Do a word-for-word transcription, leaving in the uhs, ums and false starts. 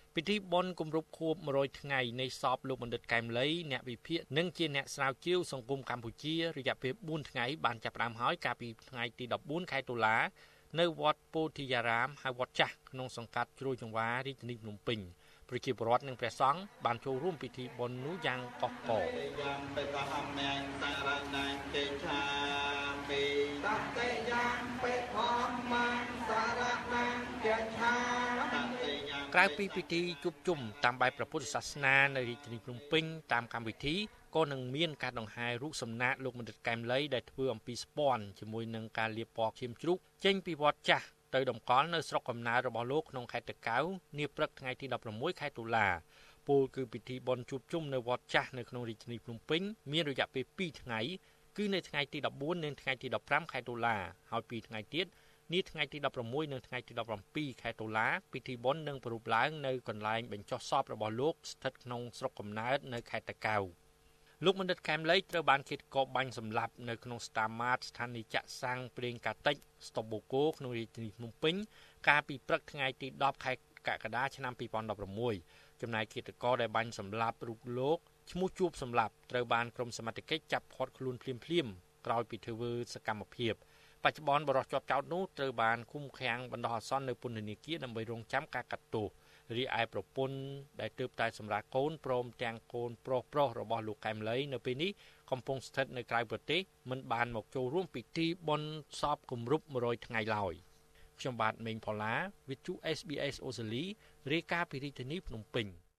ពិធីបុណ្យគម្រប់ខួបmột trămថ្ងៃនៃសពលោកបណ្ឌិតកែមលីអ្នកវិភាគនិងជាអ្នកស្រាវជ្រាវសង្គមកម្ពុជារយៈពេលbốnថ្ងៃបានចាប់ផ្ដើមហើយកាលពីថ្ងៃទី14ខែតុលានៅវត្តពោធិយារាមហៅវត្តចាស់ក្នុងសង្កាត់ជ្រោយចង្វាររាជធានីភ្នំពេញប្រជាពលរដ្ឋនិងព្រះសង្ឃបានចូលរួមពិធីបុណ្យនោះយ៉ាងកកកក្រៅពីពិធីជួបជុំតាមបែបព្រះពុទ្ធសាសនានៅរាជធានីភ្នំពេញតាមកម្មវិធីក៏នឹងមានការដង្ហែរូបសំណាកលោកបណ្ឌិតកែមលីដែលធ្វើអំពីស្ពាន់ជាមួយនឹងការលាបពណ៌ឈាមជ្រូកចេញពីវត្តចាស់ទៅតម្កល់នៅស្រុកកំណើតរបស់លោកក្នុងខេត្តតាកែវនាព្រឹកថ្ងៃទី16ខែតុលាពលគឺពិធីបុណ្យជួបជុំនៅវត្តចាស់នៅក្នុងរាជធានីភ្នំពេញមានរយៈពេលពីរថ្ងៃគឺនៅថ្ងៃទី14និងថ្ងៃទី15ខែតុលាហើយពីរថ្ងៃទៀតនេះថ្ងៃទី16និងថ្ងៃទី17ខែតុលាពិធីបុណ្យនឹងប្រារព្ធឡើងនៅកន្លែងបញ្ចុះសពរបស់លោកស្ថិតក្នុងស្រុកកំណើតនៅខេត្តតាកែវលោកបណ្ឌិតកែមលីត្រូវបានគេកោបបាញ់សម្លាប់នៅក្នុងស្តាម៉ាតស្ថានីយ៍ចាក់សាំងព្រេងកាតិចស្តុបបូកូក្នុងរាជធានីភ្នំពេញកាលពីព្រឹកថ្ងៃទី10ខែកក្កដាឆ្នាំពីរពាន់ដប់ប្រាំមួយចំណែកឃាតករដែលបាញ់សម្លាប់រូបលោកឈ្មោះជួបសម្លាប់ត្រូវបានក្រុមសមត្ថកិច្ចចាប់ឃាត់ខ្លួនភ្លាមៗក្រោយពីធ្វើសកម្មភាពបច្ចុប្បន្នបរិសុទ្ធជាប់ចោតនោះត្រូវបានឃុំឃាំងបណ្ដោះអាសន្ននៅពន្ធនាគារដើម្បីរងចាំការកាត់ទោសរីឯប្រពន្ធដែលទើបតែសម្រាប់កូនព្រមទាំងកូនប្រុសប្រុសរបស់លោកកែមលីនៅពេលនេះកំពុងស្ថិតនៅក្រៅប្រទេសមិនបានមកចូលរួមពិធីបុណ្យសពគម្រប់một trămថ្ងៃឡើយខ្ញុំបាទមេងផល្លាវិទ្យុ เอส บี เอส អូស្ត្រាលីរាយការណ៍ពីរាជធានីភ្នំពេញ